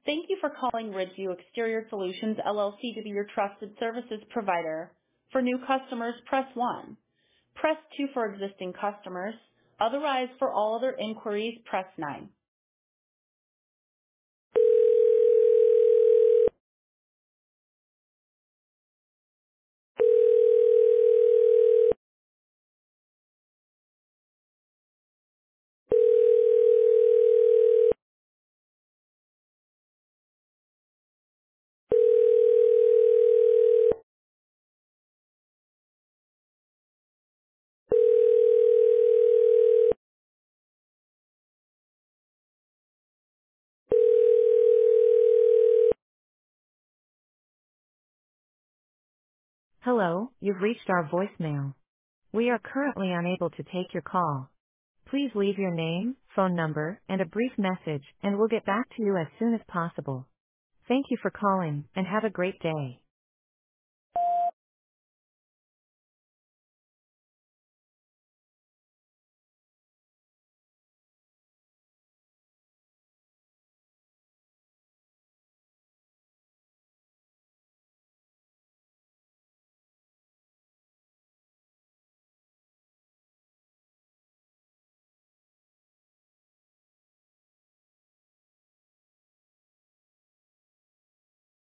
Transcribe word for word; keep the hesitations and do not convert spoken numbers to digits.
Thank you for calling Ridgeview Exterior Solutions, L L C to be your trusted services provider. For new customers, press one. Press two for existing customers. Otherwise, for all other inquiries, press nine. Hello, you've reached our voicemail. We are currently unable to take your call. Please leave your name, phone number, and a brief message, and we'll get back to you as soon as possible. Thank you for calling, and have a great day.